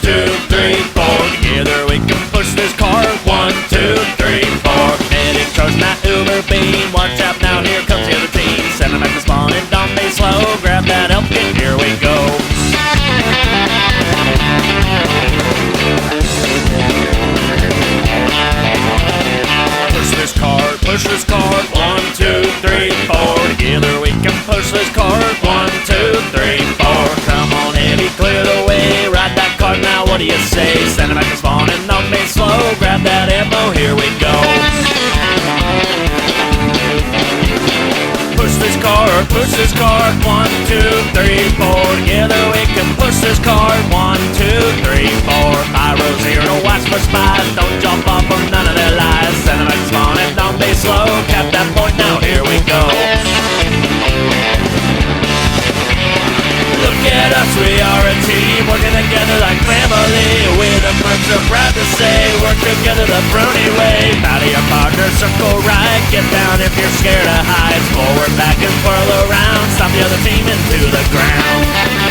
2, 3, 4. Together we can push this cart. 1, 2, 3, 4. Heading towards that Uber beam. Watch out now, here comes the other team. Send them back to spawn and don't be slow. Grab that help kit, here we go. Push this cart, 1, 2, 3, 4. Together we can push this cart. 1, 2, 3, 4. Come on, heavy, clear the way. Ride that cart now, what do you say? Send it back to spawn and don't be slow. Grab that ammo, here we go. Push this cart, 1, 2, 3, 4. Together we can push this cart. 1, 2, 3, 4. Pyro's here to watch for spies. Don't jump off of none of their lies. Send them back to spawn and don't be slow. Cap that point now, here we go. Look at us, we are a team, working together like family. We're the mercs are proud to say, work together the Brony way. Bow to your partner, circle right, get down if you're scared to hide. Forward, back and twirl around, stop the other team into the ground.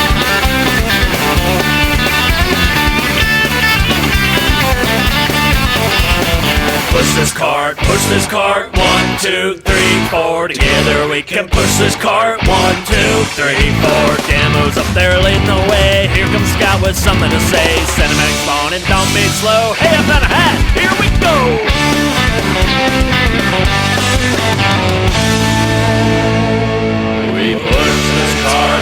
Push this cart, 1, 2, 3, 4. Together we can push this cart. 1, 2, 3, 4. Demo's up there leading the way. Here comes Scott with something to say. Cinematic spawn and don't be slow. Hey, I've got a hat, here we go. We push this cart,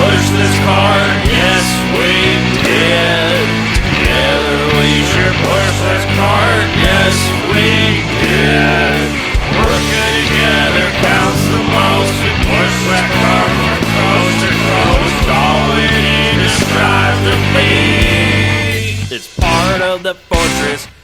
yes we did. Together we sure push this cart, yes we did. Working together counts the most. We push that cart from coast to coast. All we need is strive to be. It's part of the fortress.